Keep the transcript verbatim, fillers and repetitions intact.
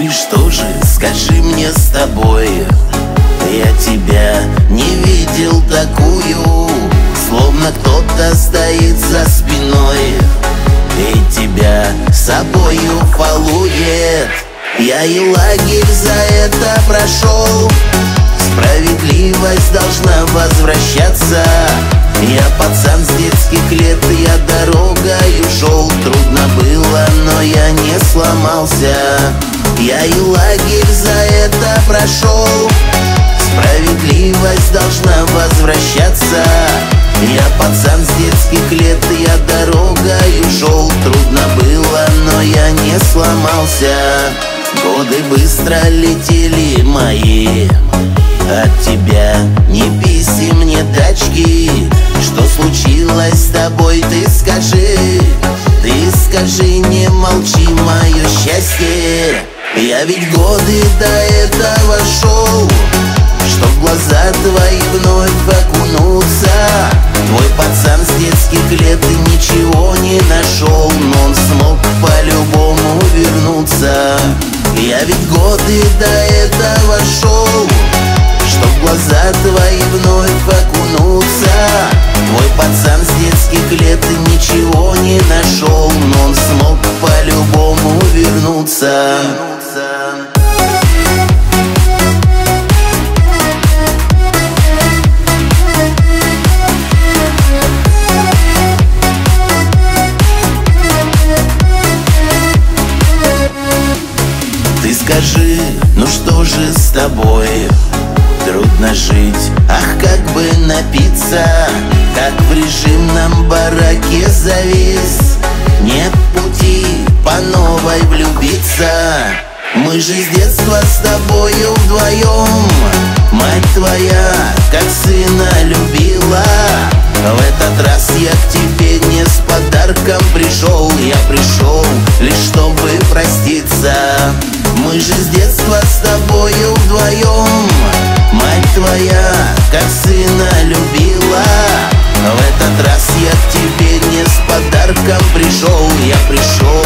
и что же, скажи мне с тобой? Я тебя не видел такую, словно кто-то стоит за спиной и тебя собою фалует. Я и лагерь за это прошел, справедливость должна возвращаться. Я пацан с детских лет, я дорогою шел. Трудно было, но я не сломался. Я и лагерь за это прошел, справедливость должна возвращаться. Я пацан с детских лет, я дорогою шел. Трудно было, но я не сломался. Годы быстро летели мои, от тебя ни писем, ни тачки. Что случилось с тобой, ты скажи, ты скажи, не молчи, мое счастье. Я ведь годы до этого шел, чтоб в глаза твои вновь окунуться. Твой пацан с детских лет и ничего не нашел, но он смог по-любому вернуться. Я ведь годы до этого шел, чтоб в глаза твои вновь окунуться. Твой пацан с детских лет и ничего не нашел, но он смог по-любому вернуться. Ты скажи, ну что же с тобой? Трудно жить, ах, как бы напиться, как в режимном бараке завис. Нет пути по новой влюбиться. Мы же с детства с тобою вдвоем, мать твоя как сына любила. В этот раз я к тебе не с подарком пришел, я пришел лишь чтобы проститься. Мы же с детства с тобою вдвоем, мать твоя как сына любила. В этот раз я к тебе не с подарком пришел, я пришел